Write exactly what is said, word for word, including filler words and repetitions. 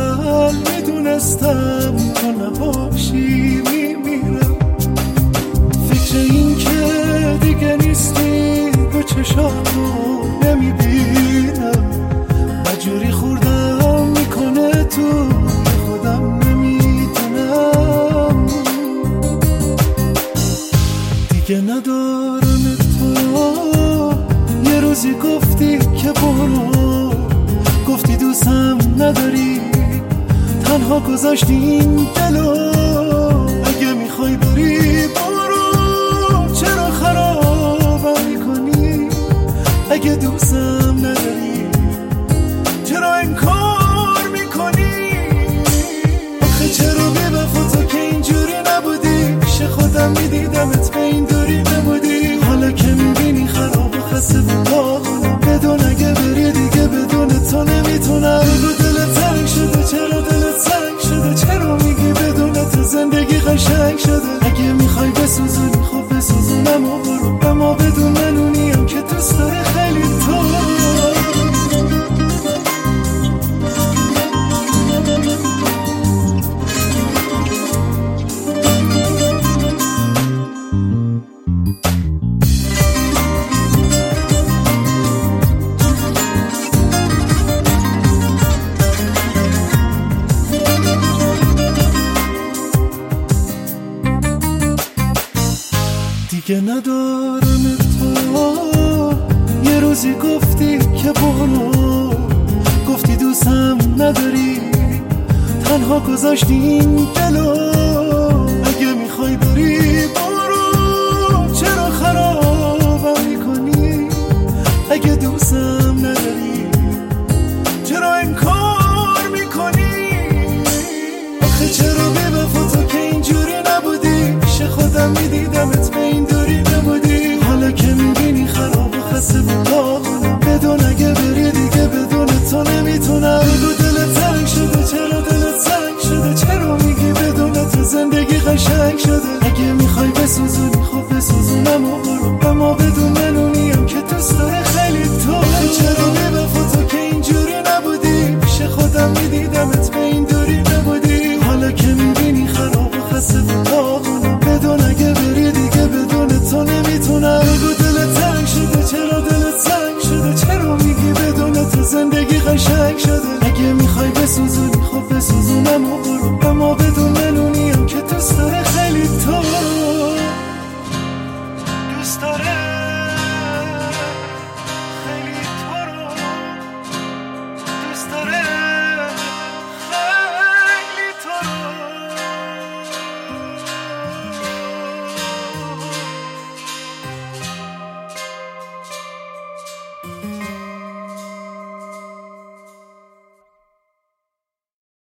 اول میدونستم تو نباشی میمیرم. فکر این که دیگه نیستی با چشاتو نمیبینم. مجوری خوردم میکنه تو خودم نمیتونم. دیگه ندارم تو. یه روزی گفتی که برو، گفتی دوستم نداری، تنها گذاشتی این دلو. اگه میخوای بری برو، چرا خرابم میکنی؟ اگه دوستم نداری چرا این کار میکنی؟ آخه چرا بی وفا تو که اینجوری نبودی؟ پیش خودم میدیدمت به این دوری نبودی. حالا که میبینی خراب و خسته بودم، بدون اگه بری دیگه بدون تو نمیتونم. بگو دلت تنگ شده، چرا دلت سنگ شده؟ چرا میگی بدون تو زندگی قشنگ شده؟ اگه میخوای بسوزونی خب بسوزونم و برو، اما بدون منونیم که دوست داره خیلی تو. دیگه ندارم تو. یه روزی گفتی که برو، گفتی دوستم نداری، تنها گذاشتی این دلو. اگه میخوای بری برو، چرا خرابم میکنی؟ اگه دوستم نداری چرا این کار میکنی؟ آخه چرا بی وفا تو که اینجوری نبودی؟ پیش خودم میدیدمت به این دوری نبودی. حالا که میبینی خراب و خسته بودم، بدون اگه بری دیگه بدون تو نمیتونم. بگو دلت تنگ شده، چرا دلت سنگ شده؟ چرا میگی بدون تو زندگی قشنگ شده؟ اگه میخوای بسوزونی خب بسوزونم و برو، اما بدون منونیم که دوست داره خیلی تو. چرا بی وفا تو که اینجوری نبودی؟ پیش خودم میدیدمت به این دوری نبودی. حالا که میبینی خراب و خسته بودم، بدون اگه بری دیگه بدون تو نمیتونم. بگو دلت تنگ شده، چرا دلت سنگ شده؟ چرا میگی بدون تو زندگی قشنگ شده؟ اگه میخوای بسوزونی خب بسوزونم و برو، اما بدون